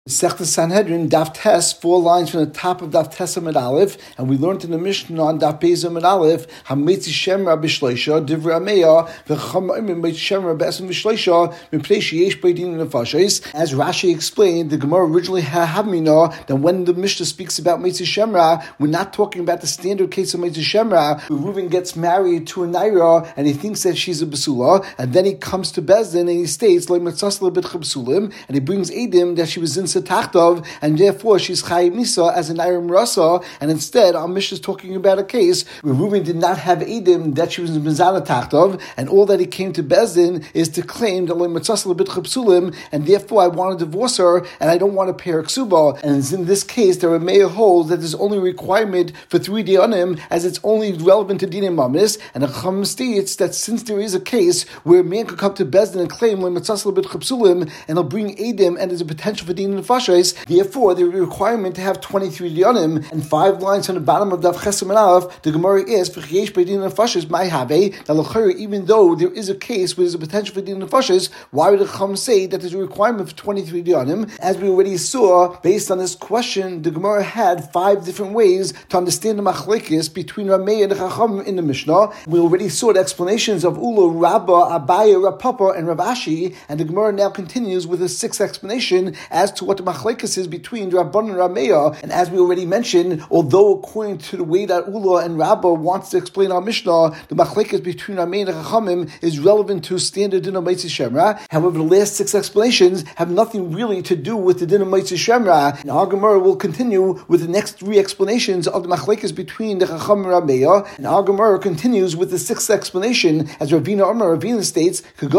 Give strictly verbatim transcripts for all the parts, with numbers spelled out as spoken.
Sechta Sanhedrin, Daf Tes, four lines from the top of Daf Tes Amid Aleph, and we learned in the Mishnah on Daf Beis Amid Aleph, Hametzi Shemra B'Shleisha, Divrei Ameya, V'cham Oimim Meitzi Shemra B'Esem B'Shleisha, Mipnei Sheyesh Beidin Nefashos. As Rashi explained, the Gemara originally had Havmina that when the Mishnah speaks about Meitzi Shemra, we're not talking about the standard case of Meitzi Shemra, where Reuven gets married to a Naira and he thinks that she's a Basula, and then he comes to Bezdin and he states, Lo Mitzas Lo B'Tcha Basulim, and he brings Edim that she was in Tachtov, and therefore she's Chayim Nisa as an Iram Rasa, and instead our Mishnah is talking about a case where Reuven did not have Edim that she was in Mizana Tachtov, and all that he came to Bezdin is to claim that Lo Mitzas Lo B'Tcha Basulim, and therefore I want to divorce her, and I don't want to pay her ksuba. And in this case, the Rameh holds that there's only a requirement for three dianim, as it's only relevant to dinim mamis, and the Chum states that since there is a case where a man could come to Bezdin and claim Lo Mitzas Lo B'Tcha Basulim, and he'll bring Edim, and there's a potential for dinim nefashos, therefore there is a requirement to have twenty-three dianim, and five lines on the bottom of Daf Chesem and Aleph, the Gemara is V'cheyesh Beidin nefashos my have that l'chayr, even though there is a case where there's a potential for dinim nefashos, why would the Chum say that there's a requirement for twenty-three dianim? As we already saw, based on this question, the Gemara had five different ways to understand the machlekes between Rameh and the Chacham in the Mishnah. We already saw the explanations of Ulu, Rabba, Abaya, Rav Papa, and Rav Ashi, and the Gemara now continues with a sixth explanation as to what the machlekes is between Rabban and Rameya. And as we already mentioned, although according to the way that Ula and Rabba wants to explain our Mishnah, the machlekes between Rameh and Chachamim is relevant to standard din of Meitzi Shemra. However, the last six explanations have nothing really to do with the din of Meitzi Shemra. And our Gemara will continue with the next three explanations of the machlekes between the Chacham and Rameya. And our Gemara continues with the sixth explanation, as Ravina Amar Ravina states, that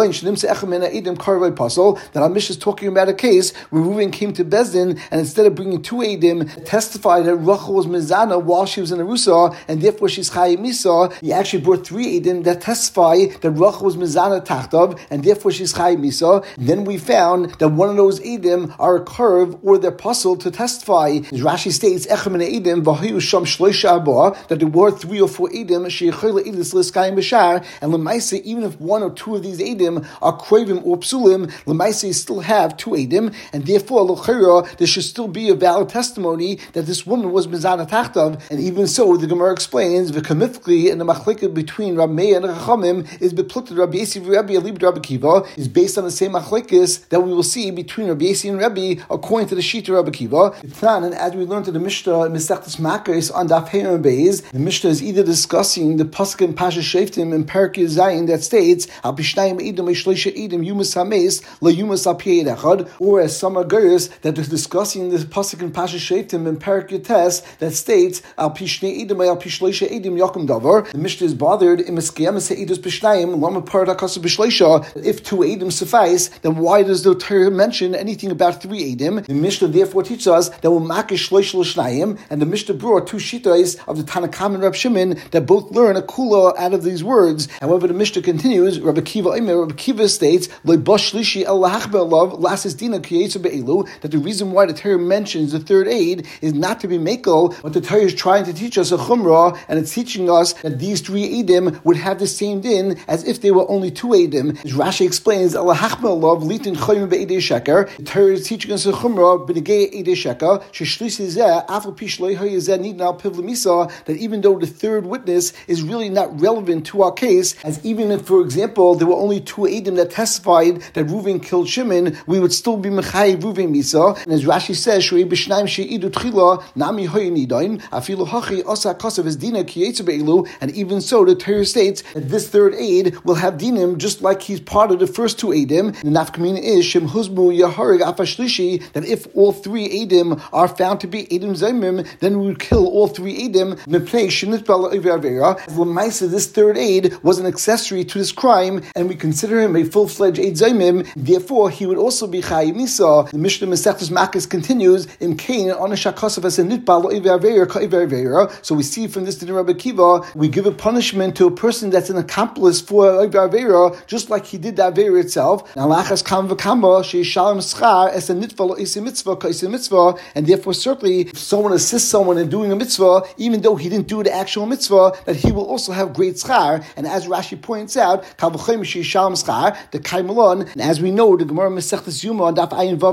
our Mishnah is talking about a case where Reuven came to Bezdin, and instead of bringing two Eidim, testified that Rachel was Mizana while she was in Arusa, and therefore she's Chayim Misa. He actually brought three Eidim that testify that Rachel was Mizana Tachtav, and therefore she's Chayim Misa. Then we found that one of those Eidim are a curve or they're puzzle to testify. As Rashi states, Echem and Eidim, Vahiyu Sham Shloisha Abba, that there were three or four Eidim, Sheichel Eidis Liskayim Bashar, and Lemaise, even if one or two of these Eidim are Kravim or Psulim, Lemaise still have two Eidim, and therefore, L'chayra, there should still be a valid testimony that this woman was Mizana Tachtav. And even so, the Gemara explains, V'kamifkli, and the machlekes between Rameh and Chachamim is beplukted Rabbi Yossi Rabbi Elib Rabbi Kiva, is based on the same machlekes that we will see between Rabbi Yossi and Rabbi, according to the Shita Rabbi Kiva. And as we learned in the Mishnah, in Mesechtes Makos on Daf Hey and Beis, the Mishnah is either discussing the pasuk in Pasha Sheftim in Perek Zayin that states, Al Pishnayim Eidim Shleisha Eidim Yumas Hames La Yumas Al Piyei Echad, or as some Aguris that is discussing the pasuk in Pasha Sheftim in Perek Yates that states Al Pishnei Eidim Al Pishleisha Eidim Yakum Davar. The Mishnah is bothered in Meskiyam Seidus Pishnayim Lama Paradakasa Bishleisha. If two Eidim suffice, then why does the Torah mention anything about three Eidim? The Mishnah therefore teaches us that we'll makish Shleish L'Shnayim, and the Mishnah brought two shitas of the Tanakam and Rab Shimon that both learn a kula out of these words. However, the Mishnah continues. Rabbi Kiva Imer, Rabbi Kiva states Le'Bashlishi El Lahachbel Love Lasis Dina Kiyetzu Be'elu, that the reason why the Torah mentions the third aid is not to be makel, but the Torah is trying to teach us a chumrah, and it's teaching us that these three eidim would have the same din as if they were only two eidim. As Rashi explains, El Lahachbel Love Litin Choyim Be'edei Sheker. The Torah is teaching us a chumrah B'negei Edei Sheker Sheshlishi Zeh Afal Pishlei Hayezeh Nidnal Pivla Misa, that even though the third witness is really not relevant to our case, as even if, for example, there were only two eidim that testified that Reuven killed Shimon, we would still be Mechai Reuven Misa. And as Rashi says, Shrei B'Shnayim She'idu Tchila Nami Hoyenidain Afilu Hachi Asa Kasav as Dina Kiyetzu Be'elu. And even so, the Torah states that this third aid will have dinim just like he's part of the first two eidim. The nafkamina is Shem Huzmu Yaharig Afashlishi, that if all three eidim are found to be eidim zaymim, then we would kill all three eidim. Mepnei Shinit Bala Ivavera. As Lamaisa, this third aid was an accessory to this crime, and we consider him a full-fledged eid zaymim. Therefore, he would also be Chayim Misa. The Mishnah Mesechtes Makos continues in Cain on a shakasav as a nitbal Ivavera ka Ivavera. So we see from this to the Rabbi Kiva, we give a punishment to a person that's an accomplice for Ivavera, just like he did the Avera itself. Now lachas kam v'kamba sheishalim schar as a nitbal isi mitzvah ka isi mitzvah, and therefore certainly if someone assists someone in doing a mitzvah, even though he didn't do the actual mitzvah, that he will also have great schar. And as Rashi points out, the kaimalon, and as we know, the Gemara Mesechtes Yuma on Daf Ayin Vav Amud Aleph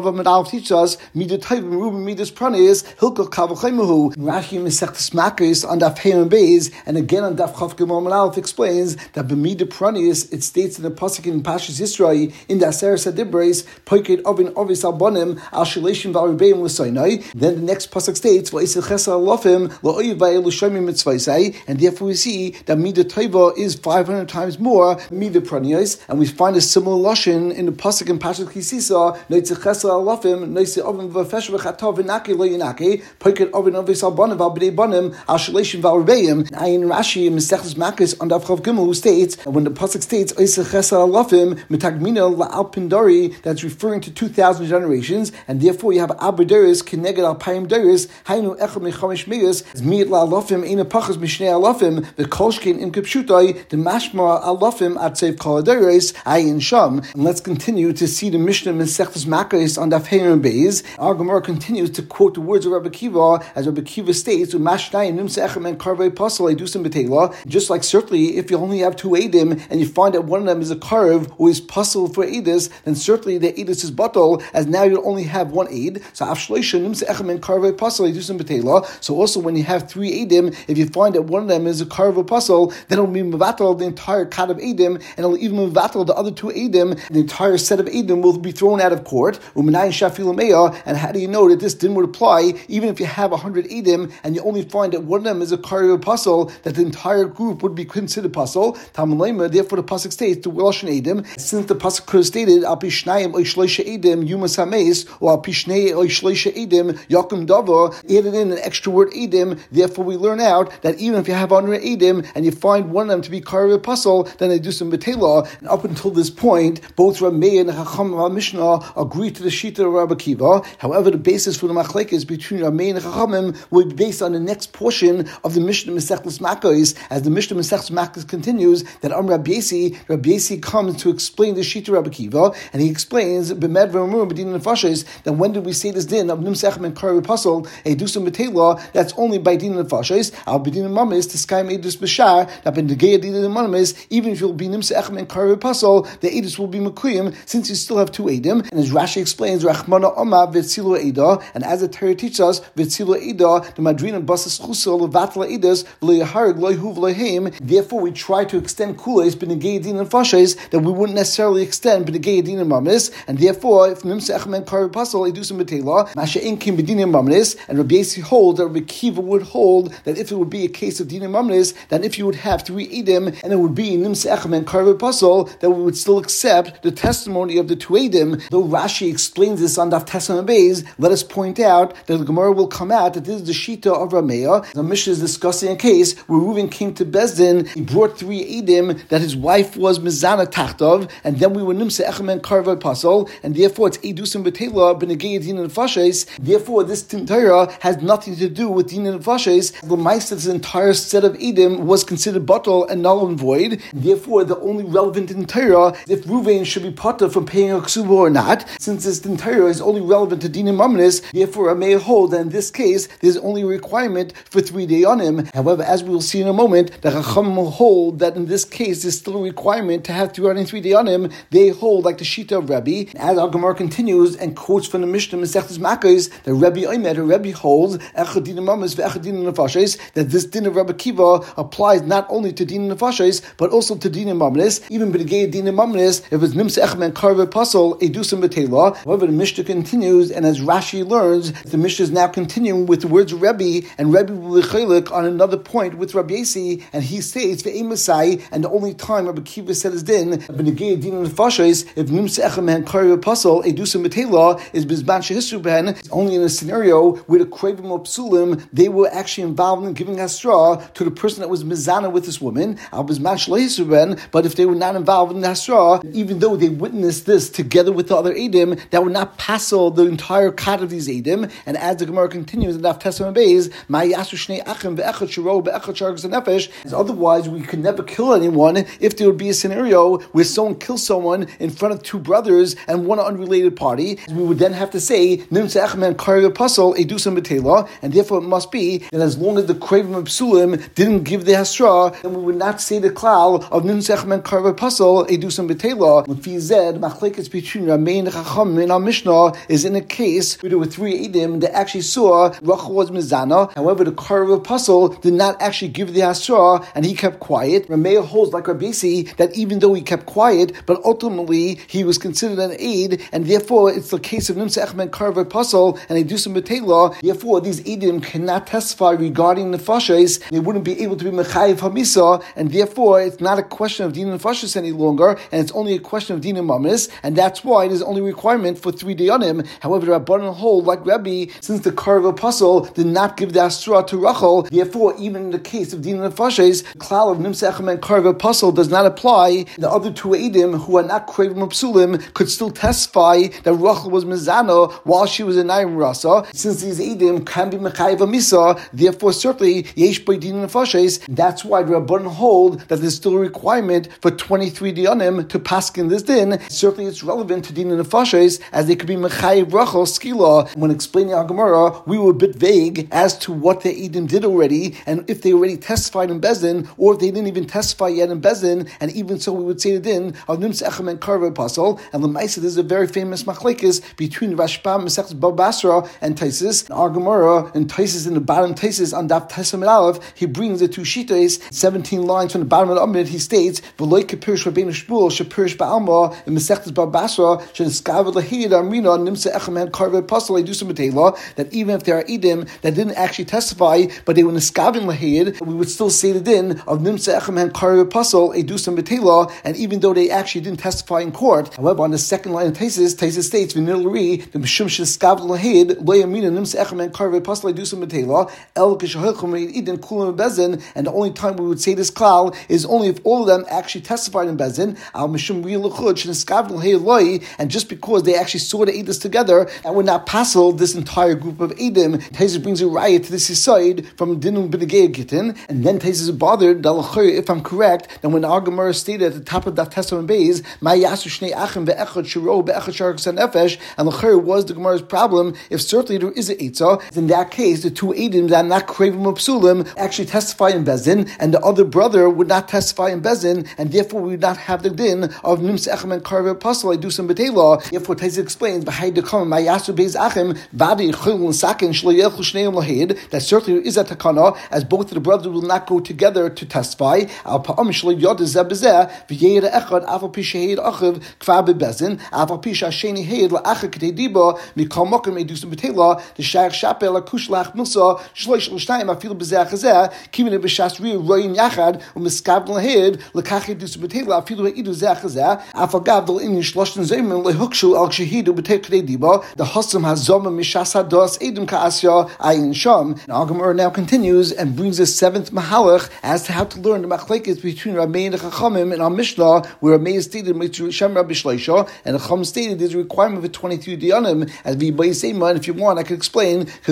twelve teaches us Midah Taiva Merubah Midas Pranis Hilkach Kavachaymahu. Rashi Masechtas Makos on Daf Hey and Beis, and again on Daf Chav Gimel Amud Aleph explains that B'midah Pranis, it states in the pasuk in Pashas Yisrael in the Aseret Adibres Poiket Ovin Ovis Albonim Al Shaleshim V'Aribeim L'Sainai. Then the next pasuk states V'Isel Chesed Alofim L'Oyivay L'Shomim Mitzvaisai, and therefore we see that Midah Taiva is five hundred times more Midah Pranis, and we find a similar lashon in the pasuk in Pashas Kisisa Noitzeh Chesed Alofim Noitzeh Ovin V'Fesh V'Chatav V'Naki L'Yinaki Poiket Ovin Ovis Albonim V'Bnei Bonim Al Shaleshim V'Aribeim. Ayin Rashi in Masechtas Makos on Daf Chav Gimel who states, and when the pasuk states Oiseh Chesed Alofim Mitagmina La'al Pindari, that's referring to two thousand generations, and therefore you have Abaderis Keneged Alpayim Deris Hainu Echad Mechamish Megas Zmiat La'alofim Eina Pachas Mishnei Alofim the Kolshkin Im Kipshutai the Mashma Alofim Atzev Koladeris Ayin Sham. And let's continue to see the Mishnah Masechtas Makos on Daf Hey and Beis. Our Gemara continues to quote the words of Rabbi Kiva, as Rabbi Kiva states, just like certainly if you only have two Eidim and you find that one of them is a Karv who is puzzle for Eidus, then certainly the Eidus is Batal, as now you only have one Eid. So also when you have three Eidim, if you find that one of them is a Karv or puzzle, then it will be Mevatal the entire cut of Eidim, and it will even Mevatal the other two Eidim. The entire set of Eidim will be thrown out of court. And how do you know that this didn't would apply even if you have one hundred Eidim and you only find that one of them is a Karv or puzzle, that the entire group would be considered puzzle? Therefore the pasuk states to Welsh Eidim, since the pasuk could have stated Al Pishnayim Oy Shloisha Eidim Yumas Hameis, or Al Pishnei Oy Shloisha Eidim Yakum Dava, added in an extra word Eidim. Therefore we learn out that even if you have one hundred Eidim and you find one of them to be Karv or puzzle, then they do some Betela. And up until this point, both Rameh and Chacham Mishnah agree to the Shita of Rabbi Kiva. However, the basis for the machlekes between Rameh and Chachamim would be based on the next portion of the Mishnah Masechtas Makos, as the Mishnah Masechtas Makos continues that Am Rabbi Yesi, Rabbi Yesi comes to explain the Shita Rabbi Kiva, and he explains B'med v'Amur B'din Nefashos, that when did we say this din of Nimsechem and Karv Puzzle Edusam Betela? That's only by Din Nefashos. Al B'din Mamis to Sky Edus B'Shar, that Ben Degei Din Mamis, even if you'll be Nimsechem and Karv Puzzle, the Edus will be Mekuyim, since you still have two Edim. And as Rashi explains, Rachmana Oma V'Tzilu Eda, and as the Torah teaches us, V'Tzilu Eda, the Madrina Basas Chusel Levatla Edus V'Leyaharg Loyhu V'Lehem. Therefore, we try to extend Kules B'Negei Din and Fashes that we wouldn't necessarily extend B'Negei Din and Mamis, and therefore, if Nimsechem and Karv Puzzle Edusam Betela, Masha'in Kim B'Din and Mamis, and Rabbi Yesi holds that Rabbi Kiva would hold that if it would be a case of Din and Mamis, then if you would have three Edim and it would be Nimsechem and Karv Puzzle, that we would still accept the testimony of the two Edim. Though Rashi explains this on Daf Tesam Beis, let us point out that the Gemara will come out that this is the Shita of Rameya. The Mishnah is discussing a case where Reuven came to Bezdin, he brought three Edim that his wife was Mizana Tachtov, and then we were Nimsechem and Karv Puzzle, and therefore it's Edusim Betela B'Negei Din and Fashes. Therefore, this Tintara has nothing to do with Din and Fashes. The mice that this entire set of Edim was considered bottle and null and void. Therefore, the only relevant Tintara is if Reuven should be potter from paying a ksuba or not. Since this Tintara is only relevant to Din and Mamnis, therefore I may hold that in this case there's only a requirement for three day on him. However, as we will see in a moment, the Chacham will hold that in this case there's still a requirement to have three hundred three day on him. They hold like the Shita of Rebbe. As our Gemara continues and quotes from the Mishnah Masechtas Makos, the Rebbe Omer, Rebbe holds Echad Din Mamnis ve'Echad Din Nefashos, that this din of Rabbi Kiva applies not only to Din Nefashos but also to Din Mamnis. Even B'Negei Din Mamnis, if it's Nimsechem and Karv Puzzle Edusam Betela. However, the Mishnah continues, and as Rashi learns, the Mishnah is now continuing with the words of Rebbe, and Rebbe will be chaylik on another point with Rabbi Yesi, and he states ve'emasai, and the only time Rabbi Kiva said his din B'Negei Din Nefashos, if Nimsechem and Karv Puzzle Edusam Betela, is Bizban Shehisru Ben, only in a scenario where the Kravim or Psulim, they were actually involved in giving Hasra to the person that was Mizana with this woman, Al Bizman Shehisru Ben. But if they were not involved in Hasra, even though they witnessed this together with the other Edim, that would not passel the entire cut of these Edim. And as the Gemara continues in Daf Tesam Beis, otherwise we could never kill anyone if there would be a scenario where someone kills someone in front of two brothers and one unrelated party. We would then have to say Nimsechem and Karv Puzzle Edusam Betela, and therefore it must be that as long as the Kravim of Psulim didn't give the Hasra, then we would not say the klal of Nimsechem and Karv Puzzle Edusam Betela. With Zed, machlekes between Rameh and Chacham in our Mishnah Mishnah is in a case where there were three Eidim that actually saw Rachel was Mizana. However, the Karav Apostle did not actually give the Hasra, and he kept quiet. Rameya holds like Rabbi Yossi that even though he kept quiet, but ultimately he was considered an aid, and therefore it's the case of Nimsa Echem Karav Apostle and they do some Betela. Therefore, these Eidim cannot testify regarding the Nefashos. They wouldn't be able to be Mechayiv Hamisa, and therefore it's not a question of Din Nefashos any longer, and it's only a question of Din Mamis, and that's why there's only requirement for three Dayanim. However, the Rabbanan hold like Rabbi, since the Karav Apostle did not give the Astra to Rachel, therefore even in the case of Din Nefashos, the klal of Nimsa Echem and Karav Apostle does not apply. The other two Eidim who are not Kravim Psulim could still testify that Rachel was Mizana while she was in Naim Rasa. Since these Eidim can be Mechayiv Misa, therefore certainly Yesh by Din Nefashos. That's why the Rabbanan hold that there's still a requirement for twenty-three Dayanim to paskin this din. Certainly it's relevant to Din Nefashos as they could be Mechayiv Rachel Skila. When explaining our Gemara, we were a bit vague as to what the Eidim did already, and if they already testified in Bezdin, or if they didn't even testify yet in Bezdin, and even so we would say the din of Nimsa Echem and Karav Apostle. And L'maisa, this is a very famous machlekes between Rashbam, Masechtas Baba Basra, and Taisis. Our Gemara and Taisis in the bottom Taisis on Daf Taisim Aleph, he brings the two shitas, seventeen lines from the bottom of the Amid. He states, "V'loy kepirish Rabbeinu Shmuel shepirish ba'alma in Masechtas Baba Basra she'niskavad lahid amrina Nimsa Echem and Karav Apostle edusam b'teila." That even if there are idim that didn't actually testify, but they were niskavin lahid, we would still say the din of Nimsa Echem and Karav Apostle edusam b'teila, and even though they actually didn't testify in court. However, on the second line of Taisis, Taisis states, "V'nilri the mishum she'niskavad lahid lo yamina Nimsa Echem and Karav Apostle edusam b'teila el k'shahilchum idin kulam bezin." And the only time we would say this klal is only if all of them actually testified in bezin. Al mishum ri'luchud she'niskavad lahid loy, and just because they actually saw the edus together, that would not passel this entire group of edim. Taisis brings a riot to this side from Dinum B'negei Gittin, and then Taisis is bothered that if I'm correct, then when our Gemara stated at the top of that Testament base, Ma yasu shnei achim ve'echad shiro be'echad sharkas nefesh, and l'chayr was the Gemara's problem. If certainly there is an eitzah, in that case the two edim that are not kravim upsulim actually testify in Bezin, and the other brother would not testify in Bezin, and therefore we would not have the din of Nimsa Echem and Karav Apostle I do some betela. Therefore Taisis explains behind the comment Ma yasu beis achim vadi chilun sakin shloyelchu shneim lahid, that certainly is a takana as both of the brothers will not go together to testify. Al pa'am shlo yod zeh bezeh v'yeir echad afal pi sheheid achiv kvar bebezin afal pi shasheni heid la'achad k'tei diba mikol mokem edusam betela the shayach shapel akush lach milsa shloish l'shtayim afil bezeh chazeh kivin b'shas ri royin yachad u'miskav lahid l'kach edusam betela afil edu zeh chazeh afal gav dol inin shloshten zeimen lehukshu al shehidu b'tei k'tei diba the hosam hazoma mishas hados edim ka'asya ayin sham. Now Gemara now continues and brings the seventh mahalach as to how to learn the machlekes between Ramei and the Chachamim in our Mishnah, where Ramei stated Shem Rabbi Shleisha and the Chacham stated there's a requirement for twenty-three diyanim. As we say, and if you want, I can explain that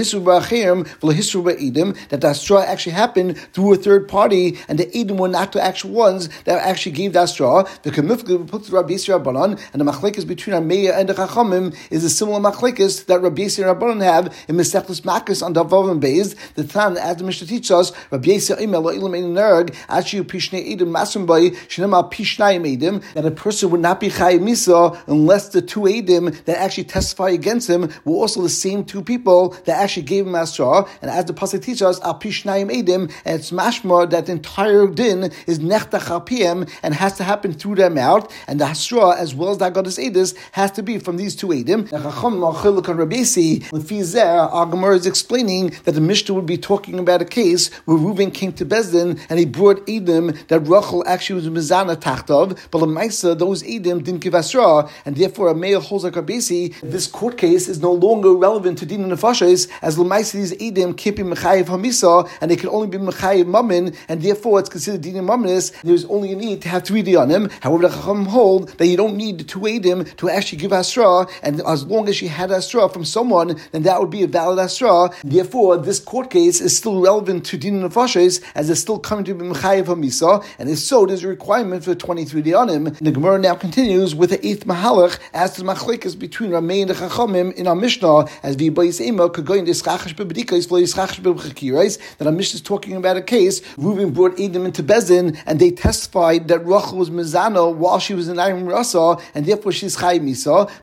the Astra actually happened through a third party, and the Edom were not the actual ones that actually gave the Astra. The Kemifka put Rabbi Yisrael Rabbanan, and the machlekes between Ramei and the Chachamim is a similar machlekes that Rabbi Yisrael Rabbanan have in Mesechus Makkos on Davav and Beis. The Tan, as the Mishnah teaches us, Rabbi Yisrael Imel Lo Ilam Ein Nerg Achi Pishnei Edim Masum Bay Shnema Pishnayim Edim, that a person would not be Chayim Misa unless the two Edim that actually testify against him were also the same two people that actually gave him Asra. And as the pasuk teaches us, Al Pishnayim Edim, and it's mashma that the entire din is Nechtach Al Piem and has to happen through their mouth, and the Asra as well as the Agadas Edis has to be from these two Edim. The Chacham Machiluk and Rabbi Yisrael with Fizer, our Gemara is explaining that the Mishnah would be talking about a case where Reuven came to Bezdin and he brought Edom that Rachel actually was Mizana Tachtav, but L'maisa those Edom didn't give Asra, and therefore a male holds like Rabbi Yisrael. This court case is no longer relevant to Din Nefashos, as L'maisa these Edom can't be Mechayiv Hamisa, and they can only be Mechayiv Mammon, and therefore it's considered Din Mammonis. There's only a need to have three Diyanim. However, the Chacham hold that you don't need the two Edom to actually give Asra, and as long as she had Asra from someone, then that would be a valid Asra. Therefore, this court case is still relevant to Din Nefashos, as it's still coming to be Mechayiv Hamisa, and if so, there's a requirement for twenty-three Diyanim. The Gemara now continues with the eighth Mahalach as to the machlekes between Ramei and the Chachamim in our Mishnah, as the Bayis Ema could go in the Yischachish B'Bedikais for Yischachish B'Chakirais, that our Mishnah is talking about a case. Reuben brought Edom into Bezin, and they testified that Rachel was Mizana while she was in Ayim Rasa, and therefore she's Chayim Misa.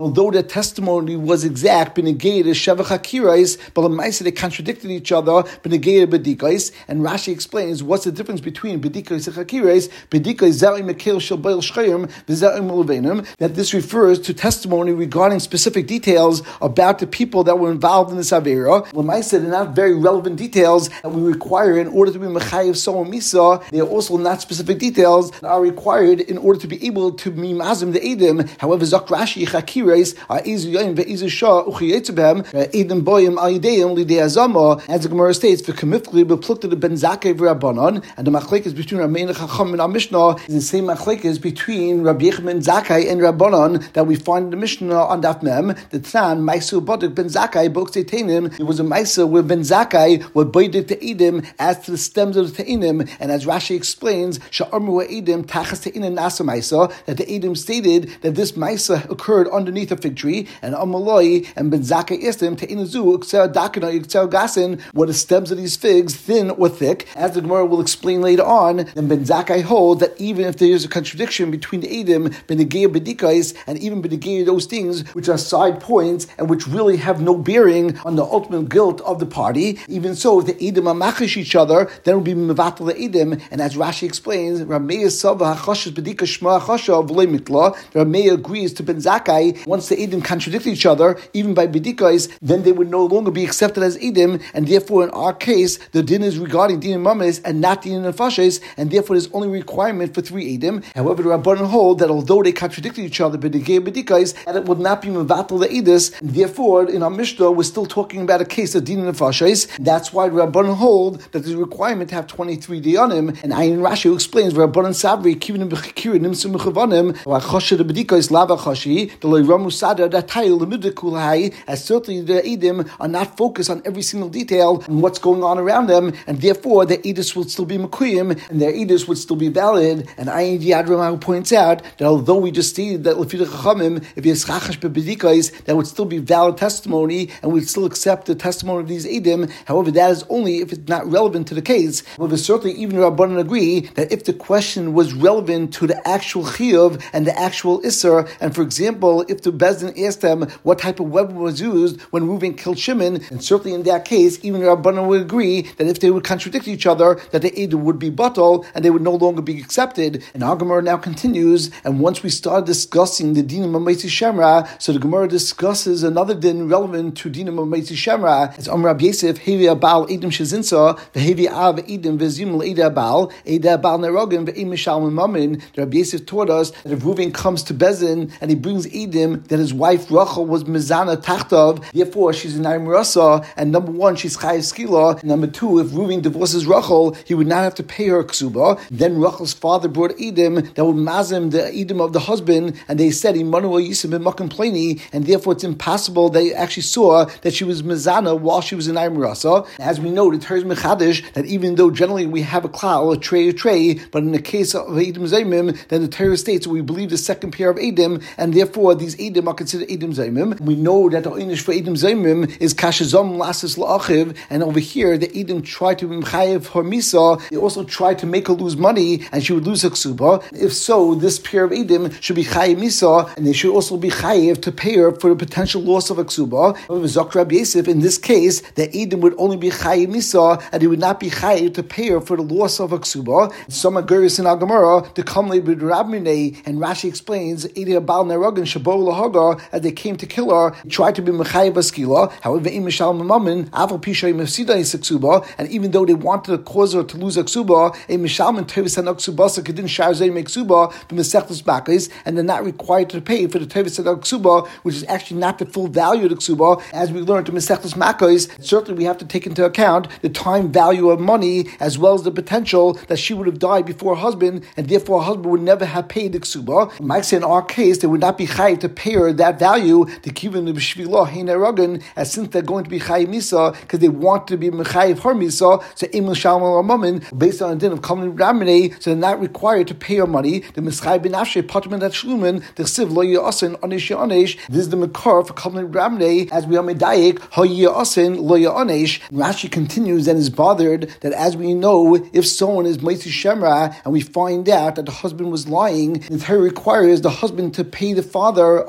although their testimony was exact, b'negei sheva chakirais, but l'maisa they contradicted each other, b'negei b'dikais. And Rashi explains what's the difference between b'dikais and chakirais. B'dikais zari mekel shel beil shchayim v'zari melevenim. That this refers to testimony regarding specific details about the people that were involved in this avera. L'maisa they're not very relevant details that we require in order to be mechayev so'om misa. They are also not specific details that are required in order to be able to be mazim the edim. However, Zok Rashi chakirais are izu yoyim ve'izu shah uchiyetzubem edim boyim al yideim lidei azama. As the Gemara states, v'kamifli beplukta the ben zakei v'rabbanon, and the machlekes between Rabbeinu Chacham and our Mishnah is the same machlekes between Rabbi Yechim ben Zakkai and Rabbanon that we find in the Mishnah on Daf Mem. The Tlan Maisu Badik ben Zakkai Bokse Teinim. It was a Maisa where ben Zakkai would boided to edim as to the stems of the teinim, and as Rashi explains, sha'armu edim tachas teinim nasa Maisa, that the edim stated that this Maisa occurred underneath a fig tree, and Amaloi and ben Zakkai asked him teinazu ukser dakina ukser gasin, were the stems of these figs thin or thick? As the Gemara will explain later on, then ben Zakkai holds that even if there is a contradiction between the edim, benegei bedikais, and even benegei those things which are side points and which really have no bearing on the ultimate guilt of the party, even so, if the edim are machish each other, then it will be mevatel the edim. And as Rashi explains, Rameya Sava hachoshes bedika shma hachosha v'lei mitla. Rameya agrees to Ben Zakkai. Once the edim contradict each other, even by bedikais, then they would no longer be accepted as edim, and therefore, in our case, the din is regarding din and mames and not din and fashes, and therefore, there's only requirement for three edim. However, the Rabbanan hold that although they contradicted each other, bedikay bedikais, and it would not be mevatel the edis. Therefore, in our Mishnah, we're still talking about a case of din and fashes. That's why the Rabbanan hold that there's a requirement to have twenty-three diyanim, and Ayin Rashi explains Rabbanan Sabri kivim b'chikirim nimsim b'chavanim v'achoshe the bedikos lava choshi the loyramu sada datayil l'midikulai, as certainly the edim are not focused on every single detail and what's going on around them, and therefore their edis would still be mekuyim and their edis would still be valid. And Ayin Yad Ramah points out that although we just stated that l'fidei chachamim, if you chachash b'bedikos, that would still be valid testimony and we'd still accept the testimony of these edim. However, that is only if it's not relevant to the case. However, certainly even Rabbanan agree that if the question was relevant to the actual chiyuv and the actual isser, and for example, if the Bezdin asked them what type of weapon was used when Reuven killed Shimon, and certainly in that case, even Rabbanan would agree that if they would contradict each other, that the edim would be batal and they would no longer be accepted. And our Gemara now continues, and once we start discussing the dinim of Meitzi Shemra, so the Gemara discusses another din relevant to dinim of Meitzi Shemra. As Amr Rab Yosef, Hevi Abal Edim Shezinsa, the Hevi Av Edim Vezimul Eda Abal, Eda Abal Nerogim, Ve'im Mishal Mamin. The Rab Yosef taught us that if Reuven comes to Bezin and he brings Edim, that his wife Rachel was Mizana Tachtov, therefore she's an Aim Rasa, and number one, she's Chayiv Skila, and number two, if Reuven divorces Rachel, he would not have to pay her Ksuba. Then Rachel's father brought Edim that would mazim the Edim of the husband, and they said, Imanu Yisim and Makim Plani, and therefore it's impossible they actually saw that she was Mizana while she was in Aim Rasa. As we know, the Torah is Mechadish, that even though generally we have a klal, a tray, a tray, but in the case of Edim Zaymim, then the Torah states we believe the second pair of Edim, and therefore these Edim are considered Edim Zaymim. We know that the Einish for Edim Zaymim is Kashazom Lasis La'achiv, and over here the Edim tried to Mchayev her Misa, they also tried to make her lose money, and she would lose her Ksuba. If so, this pair of Edim should be Chayev Misa, and they should also be Chayev to pay her for the potential loss of a Ksuba. However, Zok Rab Yosef, in this case, the Edim would only be Chayev Misa, and he would not be Chayev to pay her for the loss of a Ksuba. Some Aguris in Agamara, the Kamle B'Rabminei, and Rashi explains, Edim Abal Nerogin Shabol Lahagar, as they came to kill her, tried to be Mechayev Askila. However, in Mishal Mamamin, Aval Pishay Mefsida is a Ksuba, and even though they wanted to cause her to lose a Ksuba, a Mishalman Tevis and Ksuba, Kedin Sharzay make Ksuba, B'Mesechtus Bakis, and they're not required to pay for the Tevis and Ksuba, which is actually not the full value of the Ksuba. As we learned in Mesechtus Makos, certainly we have to take into account the time value of money as well as the potential that she would have died before her husband, and therefore her husband would never have paid the Ksuba. Mike said in our case, they would not be chayiv to pay her that value, the kivin of Shvilah Heinarogan, as since they're going to be chayiv Misa, because they want to be mechayiv her Misa, so Emil Shalom Amamin, based on a din of common Ramine, so they're not required to pay her money. The Mischai bin Afshe, Patman at Shlumen, the Siv Lo Yasin, Anish Yanesh, this is the Makar for common Ramine, as we are Medayik, Ho Yasin, Lo Yanesh. Rashi continues and is bothered that as we know, if someone is Meitzi Shemra, and we find out that the husband was lying, the Torah requires the husband to pay the father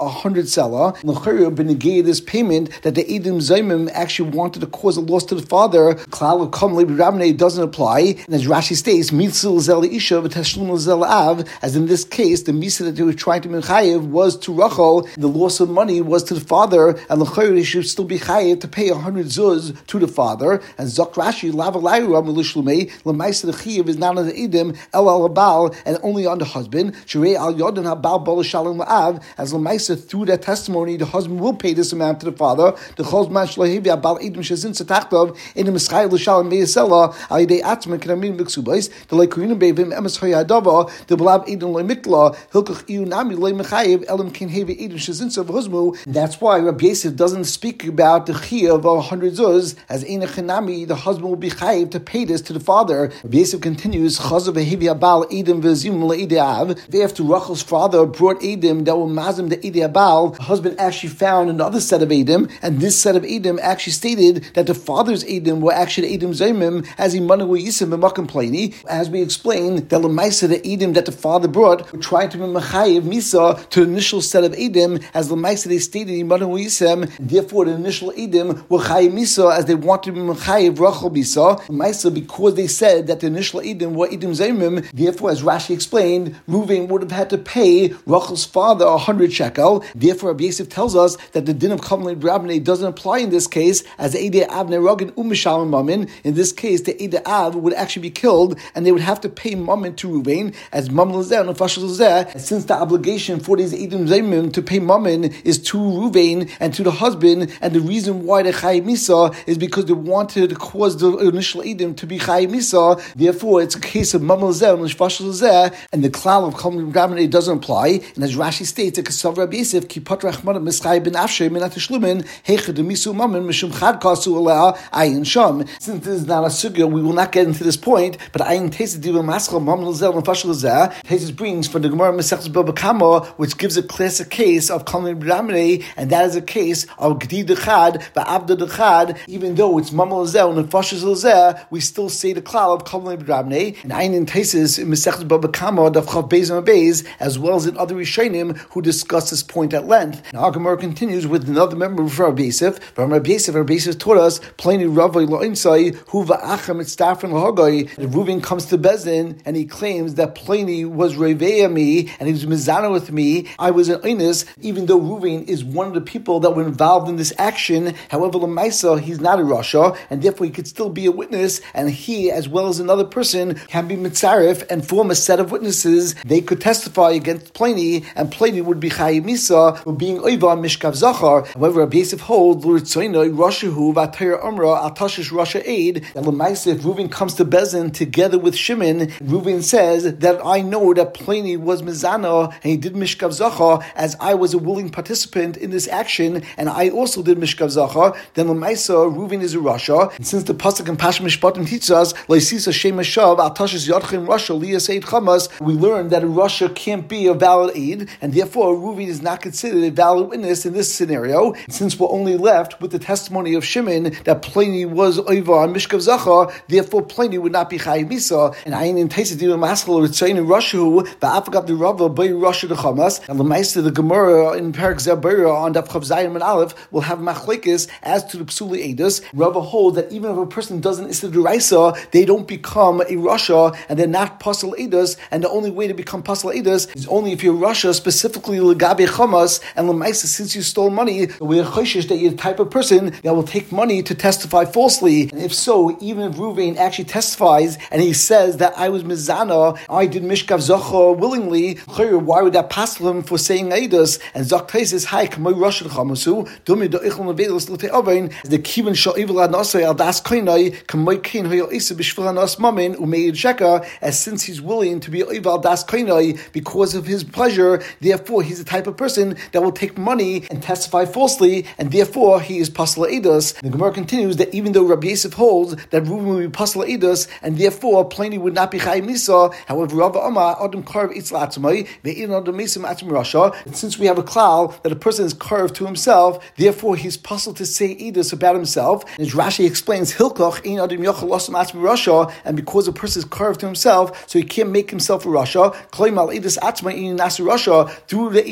a hundred selah. L'chayra b'negei this payment that the Eidim Zaymim actually wanted to cause a loss to the father. Klal of Kam Lebi Rabnei doesn't apply, and as Rashi states, Mitzil Zel Isha v'Tashlum Zel Av, as in this case, the misa that they were trying to be chayiv was to Rachel, the loss of money was to the father, and l'chayra they should still be chayiv to pay a hundred zuz to the father. And Zok Rashi Lava Laira Melishlume Lemaisa the chayiv is not on the Eidim El Al Baal and only on the husband. Shrei Al Yodan HaBaal Bal Shalom La'av, as Lemaisa through that testimony the husband will pay this amount to the father. The Chol Man Shlohevi Abal Eidim Shezin Satachtav in the Mischayil L'Shalom Be'Yisela Al Yidei Atzma K'Namin B'Ksubais the Leikurim Be'Vim Emes Hoyadava the B'Lav Eidim Le'Mikla Hilkach Iyu Nami Le'Mechayiv Elam Kin Hevi Eidim Shezin Savhuzmu. That's why Rabbi Yosef doesn't speak about the Chiyav of a hundred zuz as Eina Chinami the husband will be chayiv to pay this to the father. Rabbi Yosef continues Chazav Hevi Abal Eidim V'Zim Le'Idei Av. After Rachel's father brought Eidim that were mazim the Eidei Abal, the husband actually found another set of Eidim, and this set of Eidim actually stated that the father's Eidim were actually Eidim Zaymim as he manu yisim b'makom pleni. As we explained, that Lemaisa the Eidim that the father brought were trying to be mechayiv misa to the initial set of Eidim, as Lemaisa they stated he manu yisim. Therefore, the initial Eidim were chayiv misa as they wanted to be mechayiv Rachel misa. Lemaisa, because they said that the initial Eidim were Eidim Zaymim, therefore, as Rashi explained, Reuven would have had to pay Rachel's father a hundred shekel. Therefore, Rabbi Yosef tells us that the din of Kamlin Rabnei doesn't apply in this case, as Eidei Av Nerogin Umishalom Mamin. In this case, the Eidei Av would actually be killed, and they would have to pay Mamin to Reuven as Mamin Lazeh and Nefashel Lazeh. Since the obligation for these Eidim Zaymim to pay Mamin is to Reuven and to the husband, and the reason why they Chayiv Misa is because they wanted to cause the initial Eidim to be Chayiv Misa. Therefore, it's a case of Mamin Lazeh and Nefashel Lazeh, and the klal of Kamlin Rabnei doesn't apply. And as Rashi states, it Kasav Rabbi Yosef ki patrach mana mischai ben afshe min atishlumin heicha de misu mamin mishum chad kasu alea ayin sham. Since this is not a sugya, we will not get into this point. But ayin tesis diva maschal mamin lazel and fashal lazeh. Tesis brings from the Gemara Masechus Baba Kama, which gives a classic case of Kamlin Rabnei, and that is a case of gdi dechad ba'avda dechad. Even though it's mamin lazel and fashal lazeh, we still say the klal of Kamlin Rabnei. And ayin tesis in Masechus Baba Kama daf chav beis and beis, as well as in other Rishonim who discuss this point at length. Now, our Gemara continues with another member of Rabbi Yosef. From Rabbi Yosef, Rabbi Yosef taught us, plainly Ravai lo'insai, hu va'achem etztafren l'hogai. Reuven comes to Bezdin, and he claims that Pliny was Reveya me, and he was mizana with me. I was an Einis, even though Reuven is one of the people that were involved in this action. However, Lamaisa, he's not a Rasha, and therefore he could still be a witness, and he, as well as another person, can be mitzaref and form a set of witnesses. They could testify against Pliny, and Pliny would be chayiv misa for being oiva mishkav zachar. However, Rabbi Yosef holds l'ritzoinoi rashahu v'atayr umra al tashish rasha aid. And l'maisa, if Reuven comes to Bezin together with Shimon, Reuven says that I know that Pliny was mizana and he did mishkav zachar, as I was a willing participant in this action, and I also did mishkav zachar. Then l'maisa, Reuven is a rasha. And since the pasuk in Pash Mishpatim teaches us leisisa shem shav al tashish yadchim rasha liyas aid chamas, we learn that a rasha can't be a valid aid, and therefore Reuven is not considered a valid witness in this scenario. Since we're only left with the testimony of Shimon that Pliny was oiva and mishkav zachar, therefore Pliny would not be chayiv misa. And ayin in tesis diva maschal ritzayin in rashu va'afagav the rava by rasha the chamas. And l'maisa the Gemara in Perak Zebera on Daf Chav Zayin and Aleph will have machlekes as to the psuli edus. Rava holds that even if a person doesn't issa deraisa, they don't become a rasha, and they're not pasal edus. And the only way to become pasal edus is only if you're rasha, specifically legabe chamas. And l'maisa, since you stole money, we're choshish that you're the type of person that will take money to testify falsely. And if so, even if Reuven actually testifies and he says that I was mizana, I did mishkav zachar willingly, why would that pass him for saying edus? And Zaktais is high kamoy rasha chamasu dumi do ichol nevedos l'te ovein the kivin shal evil adnasay al das koinai kamoy kain hoyel isa b'shvil anas mamin umeid sheka. As since he's willing to be evil al das koinai because of his pleasure, therefore he's the type of person that will take money and testify falsely, and therefore he is pasal edus. The Gemara continues that even though Rabbi Yosef holds that Reuven will be pasal edus, and therefore Pliny would not be chayiv misa, however Rava Amar adam karv itz la'atzmai ve'in adam mesim atzm rasha. Since we have a klal that a person is carved to himself, therefore he's pasal to say edus about himself. And as Rashi explains, hilkoch ein adam yochel losam atzm rasha, and because a person is carved to himself, so he can't make himself a rasha. Kloim al edus atzmai in nas rasha, through the edus that he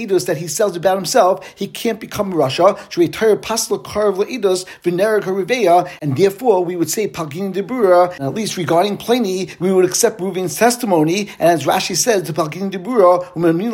he sells about himself, he can't become Rasha. And therefore, we would say Palgin Debura, and at least regarding Pliny, we would accept Reuven's testimony. And as Rashi says, the Palgin Debura,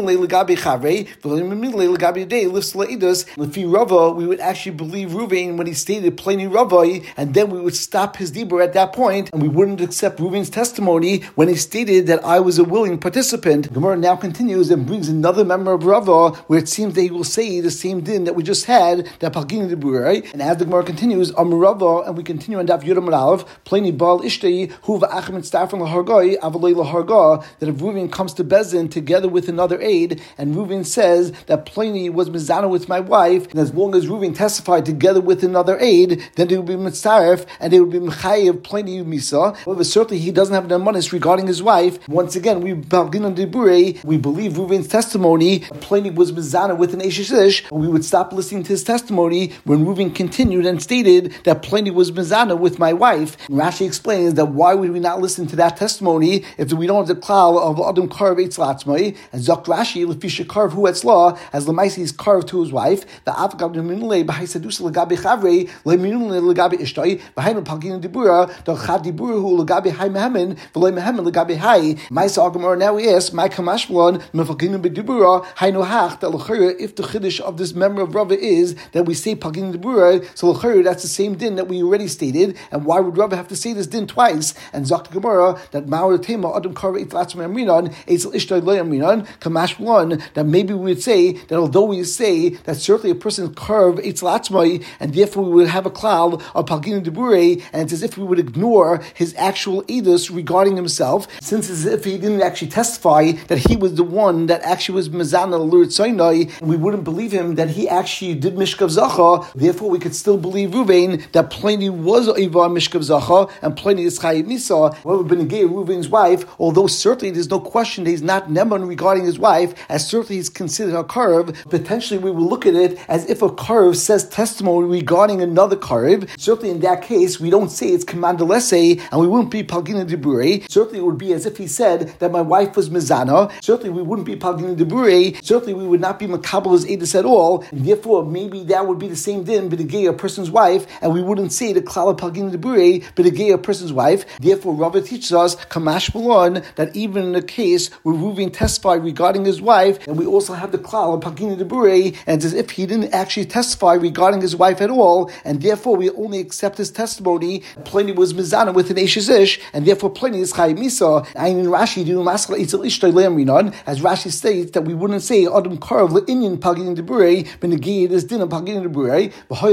Rava, we would actually believe Reuven when he stated Pliny Ravai, and then we would stop his Dibur at that point, and we wouldn't accept Reuven's testimony when he stated that I was a willing participant. Gemara now continues and brings another member of Rava, where it seems that he will say the same din that we just had, that Palgin Debura, right? And as the Gemara continues, Am Rava, and we continue on Daf Yudam Rav, Pliny Baal Ishtei, Hu va'achim Stafan lahargai, avalei laharga, that if Reuven comes to Bezin together with another aide, and Reuven says that Pliny was mizana with my wife, and as long as Reuven testified together with another aide, then they would be mitzaref, and they would be mechayev Pliny misa. However, certainly he doesn't have the manis regarding his wife. Once again, we Palgin Debura, we believe Reuven's testimony. Pliny was mizana with an eshish, and we would stop listening to his testimony when Reuven continued and stated that Pliny was mizana with my wife. And Rashi explains that why would we not listen to that testimony if we don't have the klal of Adam Karv Eitzlatzmai, and Zok Rashi Lefisha Karv Hu Etzla, as Lemaisi is carved to his wife, the Avgab Minule Bahaisadus Lagabi Chavre, Leminule Lagabi Ishtai, Behind Palgin Debura, the Chad Debura Hu Lagabi Hai Mehemen, Vele Mehemen Lagabi Hai. Maisa Agamor now we ask, my Kamashblon, Mefalgin Debura, Hai Nohach, that Lachura, if the Chiddush of this member of Rava is that we say Palgin Debura, so Lachura, that's the same din that we already stated, and why would Rava have to say this din twice? And Zok Gemara, that Ma'or Tema Adam Karv Eitlatzmai Amrinan, Eitzel Ishtai Lo Amrinan, Kamashblon, that maybe we would say that although we say that certainly a person carved Eitlatzmai, and therefore we would have a cloud of Palgin Debura, and it's as if we would ignore his actual edus regarding himself, since it's as if he didn't actually testify that he was the one that actually was Mezana Lurit Sinai, and we wouldn't believe him that he actually did Mishkav Zacha. Therefore, we could still believe Reuven that Pliny was Ivar Mishkav Zacha and Pliny is Chayim Misa. However, Benegay Reuven's wife, although certainly there's no question that he's not Neman regarding his wife, as certainly he's considered a Karv, potentially we will look at it as if a Karv says testimony regarding another Karv. Certainly in that case, we don't say it's Commandalese, and we wouldn't be Palgin Debura. Certainly it would be as if he said that my wife was Mizana. Certainly we wouldn't be Palgin Debura. Certainly we would not be Makabel's Edis at all. And therefore, maybe that would be the same din, but a person's wife, and we wouldn't say the Klala Palgin Debura, but a person's wife. Therefore, Rava teaches us, Kamash Malon, that even in a case where Reuven testified regarding his wife, and we also have the Klala Palgin Debura, and it's as if he didn't actually testify regarding his wife at all, and therefore we only accept his testimony. Pliny was Mizana with an Eshizish, and therefore Pliny is Chayim Misa. And in Rashi, as Rashi states that we wouldn't say Adam Karv Le'inyan Palgin Debura, but negate this din of Palgin Debura,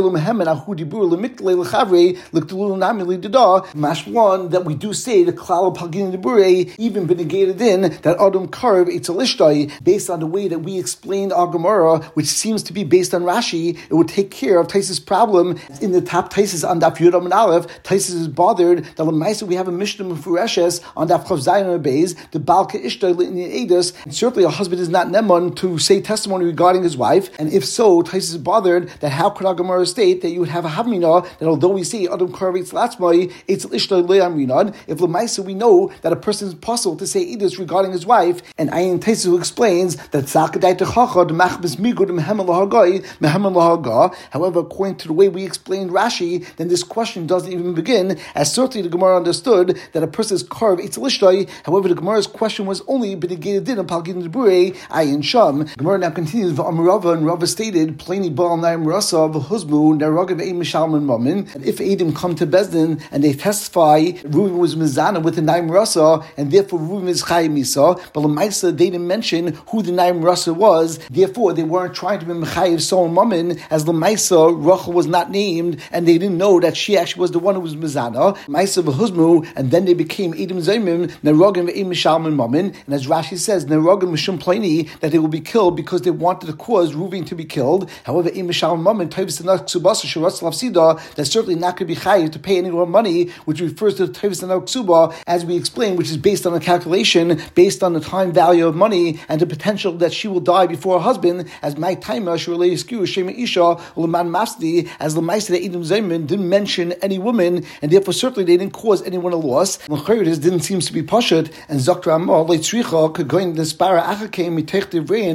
Mashwan, that we do say the Klal Palgin Debura, even benegated in that Adam Karv Eitzalishtai, based on the way that we explained our Gemara, which seems to be based on Rashi, it would take care of Taisa's problem. In the top Taisa's on Daf Yudam and Aleph, Taisa is bothered that Lamaisa we have a Mishnah Mefureshes on Daf Chav Zayin and Beis, the Balka Ishtai in the Edus, and certainly a husband is not Neman to say testimony regarding his wife, and if so, Taisa is bothered that how could our Gemara state that you would have a Havmina that although we say Adam Karv Eitzlatzmai, Eitzel Ishtai Lo Amrinan, if Lamaisa we know that a person is possible to say Edus regarding his wife, and Ayin Taisa who explains that Tzakadai Techacha, the Machbis Migud, Mehemen Lahagai, Mehemen Lahaga. However, according to the way we explained Rashi, then this question doesn't even begin, as certainly the Gemara understood that a person is carved Eitzalishtai. However, the Gemara's question was only B'negated din of Palgin Debura, Ayin Sham. Gemara now continues, V'Amarava, and Rava stated, Pliny Baal Naim Rasa, V'Huzmu, Neragav Eim Mishalman Mamin, and if Edom come to Bezdin and they testify Reuven was Mizana with the Naim Rasa, and therefore Reuven is Chayim Misa, but Lamaisa they didn't mention who the Naim Rasa was, therefore they weren't trying to be Mechayiv Sol Mamin, as Lamaisa Rachel was not named, and they didn't know that she actually was the one who was Mizana, Maisa V'Huzmu, and then they became Edom Zaymim, Nerogim Ve'im Mishalman Mamin, and as Rashi says, Nerogim Mishum Pliny, that they will be killed because they wanted to cause Reuven to be killed. However, Im Mishalman Mamin, Tavis Anak Ksubasa Sharatz Lavsida, that's certainly not going to be chayiv to pay any more money, which refers to the Tavis Anak Ksuba, as we explained, which is based on a calculation, based on the time value of money, and the potential that she will die before her husband, as my timer, Shurlei Yisku, Shema Isha, Uleman Masdi, as the Maisa Edom Zayman didn't mention any woman, and therefore certainly they didn't cause anyone a loss. This didn't seem to be Pashat, and Zakra Amar, Leitzricha, could go in the Spara Achakem, Mitech Devrein, Al Izin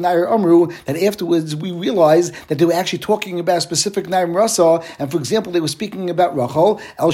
Nair Amru, that afterwards we realized that they were actually talking about a specific Nair Rasa, and for example, they were speaking about Rachel, El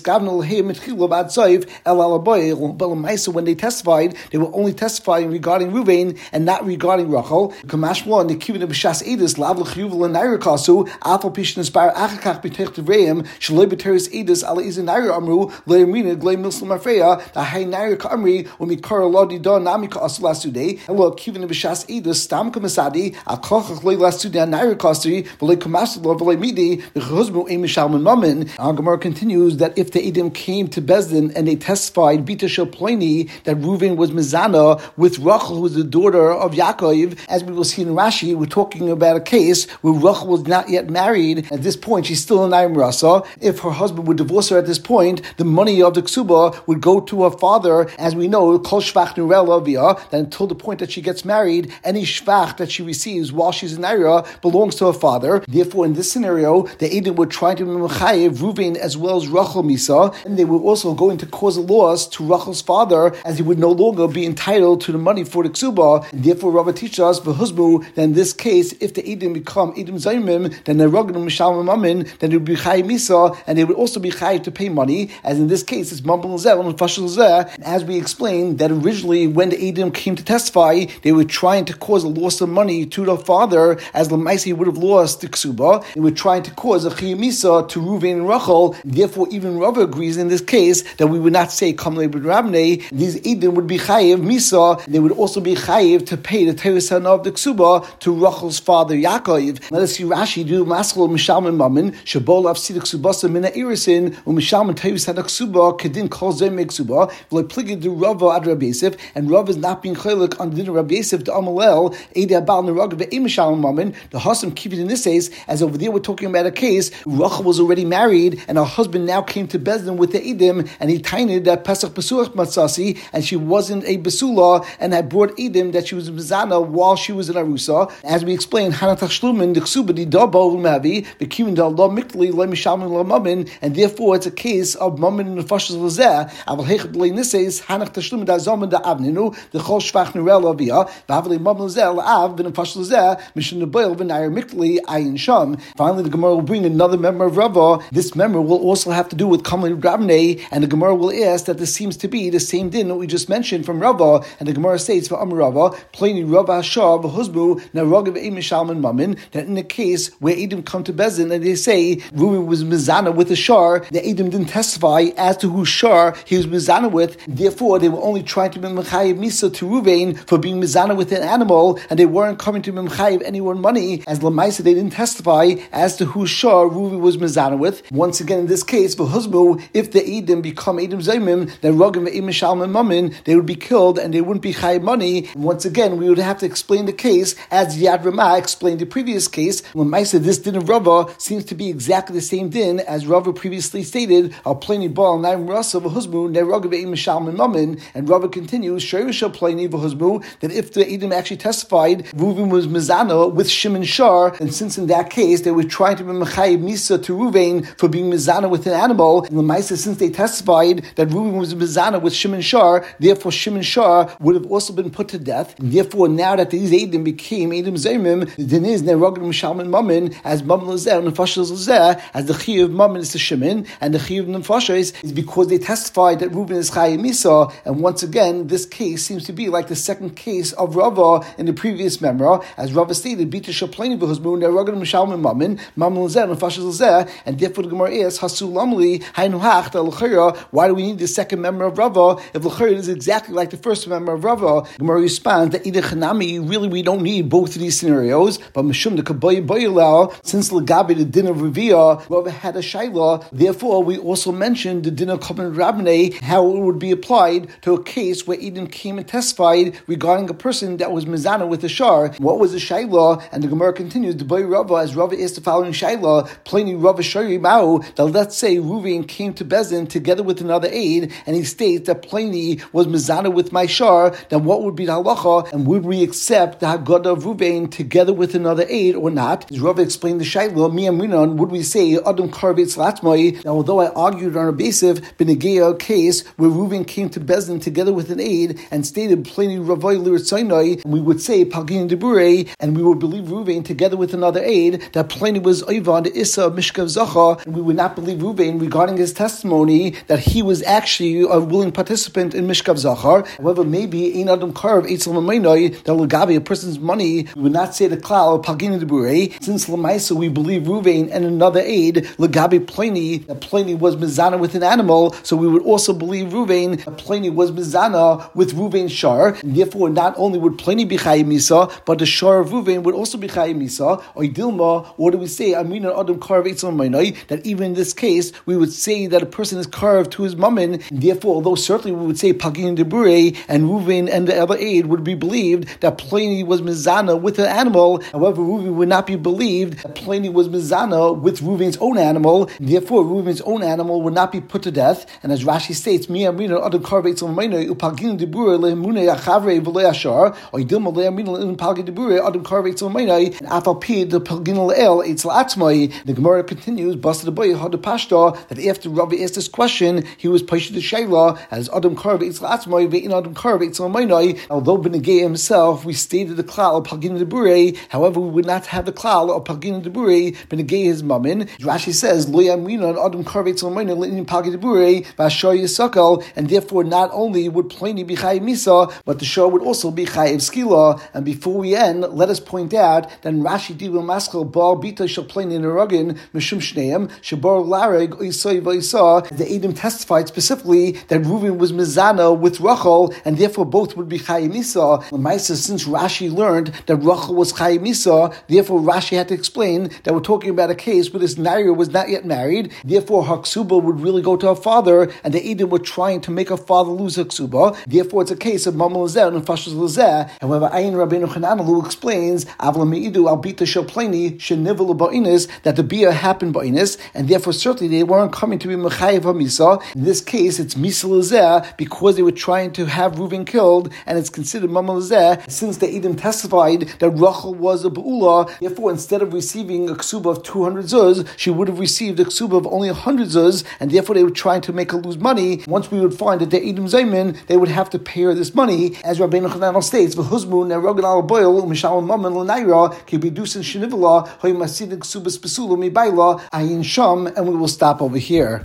so when they testified, they were only testifying regarding Ruvain and not regarding Rachel. Kamashmla and the Kivin of B'Shas Edis, Lav L'Chiyuv L'Nair Kasu, Afal Pishin Aspire Achakach B'Tech Devreim, Shaloi B'Teres Edis, Ala Izin Nair Amru, Le'Amrina, Glei Milsum Afreya, the Hay Nair Kamri, Umikar Lodi Don Namika Asula Sude, Hello Kivin of B'Shas Edis, Stam Kamasadi, Akochach Lei Lasude, Nair Kastri, V'Lei Kamaslo, V'Lei Midi, V'Chuzmu Emishalman Mammon. Our Gemara continues that if the Edom came to Bezdin and they testified Bita Shel Ploni that Reuven was Mizana with Rachel, who was the daughter of Yaakov, as we will see in Rashi, we're talking about a case where Rachel was not yet married. At this point, she's still in Naim Rasa. If her husband would divorce her at this point, the money of the Ksuba would go to her father. As we know, Kol Shvach Nurel Avia, that until the point that she gets married, any Shvach that she receives while she's in Naira belongs to her father. Therefore, in this scenario, the Edom were trying to be Mechayev Reuven as well as Rachel Misa, and they were also going to cause a loss to Rachel's father, as he would no longer be entitled to the money for the Ksuba. And therefore, Rava teaches us, V'huzmu, that in this case, if the Edom become Edom Zaymim, then the Rogan Mishalman Mammon, then it would be Chayiv Misa, and they would also be Chayiv to pay money, as in this case, it's Mambal Zeh and Fashal Zeh. As we explained, that originally, when the Edom came to testify, they were trying to cause a loss of money to the father, as Lamaisi would have lost the Ksuba. They were trying to cause a Chayiv Misa to Reuven and Rachel. Therefore, even Rava agrees in this case that we would not say Kamle B'Rabnei. These Edom would be Chayiv Misa. They would also be Chayiv to pay the Teresan of the Ksuba to Rachel's father Yaakov. Let us see Rashi do Maskal Mishalman Mammon Shabol Afsid Ksubasa Mina Irisin Umishalman Teresan Ksuba Kedin Kol Zem Ksuba V'Le Pligid do Rava Ad Rabbi Yosef, and Rava is not being chaylik on the din of Rabbi Yosef the Amalel Eida Bal Nerag Ve'Emishalman Mammon the Hasam Kivit in this case, as over there we're talking about a case Rachel was already married and her husband now came to Bezdin with the Edom, and he tainted that Pesach Besuach Matzasi, and she wasn't a Besula, and had brought Edom that she was Mizana while she was in Arusa. As we explained, Hanatach Shlumin, the Ksuba, the Dabo, Mavi, the Kimin, the Allah Mikli, Le Mishalman, Le Mammon, and therefore it's a case of Mammon and Fashas Lazeh. Aval Hechet Le Nises, Hanach Tashlumin, da Zaman, da Avninu, the Chol Shvach Nurel Avia, Vavali Mammon Lazeh, Av, Ben Fashas Lazeh, Mishan Naboil, Venair Mikli, Ayin Sham. Finally, the Gemara will bring another member of Rava. This member will also have to do with Kamli Rabnei, and the Gemara will ask that this seems to be the same din that we just mentioned from Rava, and the Gemara states for Amar Rava, Pliny Rava Hashav Huzbu Naragav Emishalman Mammon, that in the case where Edom come to Bezin and they say Reuven was Mizana with a shar, the Edom didn't testify as to whose shar he was Mizana with. Therefore, they were only trying to be Mechayiv Misa to Reuven for being Mizana with an animal, and they weren't coming to be Mechayiv anyone money. As Lamaisa, they didn't testify as to whose shar Reuven was Mizana with. Once again, in this case, for Huzbu, if the Edom become Edom Zaymim, then Rogim Ve'emishalman Mammon, they would be killed and they wouldn't be Chayiv money. Once again, we would have to explain the case as Yad Ramah explained the previous case. When Maisa, this din of Rava seems to be exactly the same din as Rava previously stated. Al Pliny Bal Naim Rasa V'Huzmu Ne'Rogim Ve'emishalman Mammon, and Rava continues Sherish Pliny V'Huzmu, that if the Edom actually testified Reuven was Mizana with Shimon Shar, and since in that case they were trying to be Mechayiv Misa to Reuven for being Mizana with an animal, and the Maisa, since they testified that Reuven was Mizana with Shimon Shar, therefore Shimon Shar would have also been put to death. And therefore, now that these Edom became Edom Zaymim, the din is Nerogim Mishalman Mammon as Mammon Lazeh and Nefashas Lazeh, as the Chi of Mammon is to Shimon, and the Chi of Nefashas is because they testified that Reuven is Chayiv Misa. And once again, this case seems to be like the second case of Rava in the previous memra, as Rava stated, Bita Shaplani V'Huzmu Nerogim Mishalman Mammon, Mammon Lazeh and Nefashas Lazeh, and therefore the Gemara is Hasu Lamli Hainu Hach Da L'Chira. Why do we need the second memra of Rava if L'Chira is exactly like the first memra of Rava? Gemara responds that either Chanami, really we don't need both of these scenarios, but Mishum the Kaboy Boyalao, since Lagabi the din of Revia, Rava had a Shaila, therefore we also mentioned the din of Kaban Rabnei, how it would be applied to a case where Edom came and testified regarding a person that was Mizana with a shar. What was the Shaila? And the Gemara continues, the Boy Rava, as Rava is the following Shaila, Pliny Rava Shari Mao, that let's say Reuven came to Bezin together with another aid, and he states that Pliny was Mizana with my shar, then what would be the halacha, and would we accept the Haggadah of Reuven together with another aid or not? As Rava explained the Shaila, Mi Amrinon, would we say Adam Karvetz Latmai? Now, although I argued on a basiv Benegea case where Reuven came to Bezin together with an aid and stated Pliny Ravoi Liritzainai, we would say say Pagin Debure, and we would believe Ruvain together with another aid that Pliny was Oiva the Issa of Mishkav Zacha, and we would not believe Ruvain regarding his testimony that he was actually a willing participant in Mishkav Zachar. However, maybe Ein Adam Karv Eitzel Mamainoi, that Lagabi, a person's money, we would not say the Klal Pagin Debure, since Lamaisa we believe Ruvain and another aid, Lagabi Pliny, that Pliny was Mizana with an animal, so we would also believe Ruvain, that Pliny was Mizana with Ruvain's Shar, and therefore not only would Pliny be Chayim Misa, but the Shar of Ruvain would also be Chayim Misa. Or Dilma, what do we say? Amina Adam Karv Eitzel Mamainoi, that even in this case, we would say that a person is carved to his mammon, and therefore, although certainly we would say Pagin Debure and Ruvain and the other aid would be believed that Pliny was Mizana with an animal, however, Ruvain would not be believed that Pliny was Mizana with Ruvain's own animal, and therefore Ruvain's own animal would not be put to death. And as Rashi states, Mi Amina Adam Karv Eitzel Mamainoi Upagin Debure Lehemune Achavre V'Lo Yashar, or Dilma Lehamina Pagin Debure Adam Karv Eitzel Mamainoi, and Afal Pi the Pagin Leel Eitzel Atzmai. The Gemara continues, Basta the boy had the pashta, that after Rabbi asked this question, he was Pasha the Shaila as Adam Karv Eitzel Atzmai Ve'in Adam Karv Eitzel Mamainoi. Although Benegay himself, we stated the klal of Pagin Debure, however, we would not have the klal of Pagin Debure Benegay his mammon. Rashi says, Lo Yamina Adam Karv Eitzel Mamainoi Le'in Pagin Debure V'Ashar Yisakal, and therefore not only would Pliny be Chayiv Misa, but the Shor would also be Chayiv Skila. And before we end, let us point out that in Rashi Dibur Maskal Bar Bita Shal Pliny Neragin Mishum Shneim Shabar Lareg Oisai Vaisa, the Edom testified specifically that Reuven was Mizana with Rachel, and therefore both would be Chayiv Misa. Lemaisa, since Rashi learned that Rachel was Chayiv Misa, therefore Rashi had to explain that we're talking about a case where this Naira was not yet married, therefore her ksuba would really go to her father, and the Edom were trying to make her father lose her ksuba, therefore it's a case of Mamal Lazeh and Fashas Lazeh. However, Ayin Rabbeinu Chananalu explains, Avla Meidu Al Bita Shel Pliny Shenivel Ba'inis, that the Bia happened Ba'inis, and therefore certainly they weren't coming to be Mechayiv HaMisa. In this case, it's Misa Lazeh, because they were trying to have Reuven killed, and it's considered Mamal Lazeh, since the Edom testified that Rachel was a Ba'ula, therefore instead of receiving a ksuba of two hundred zuz, she would have received a ksuba of only one hundred zuz, and therefore they were trying to make her lose money. Once we would find that the Edom Zayman, they would have to pay her this money, as Rabbeinu Chananel states, V'huzmu ne'rogan al boil u'mishal mammon l'naira kibidusin shenivala hoy masidin ksubas pesulu mi baila ayin sham, and we will stop over here.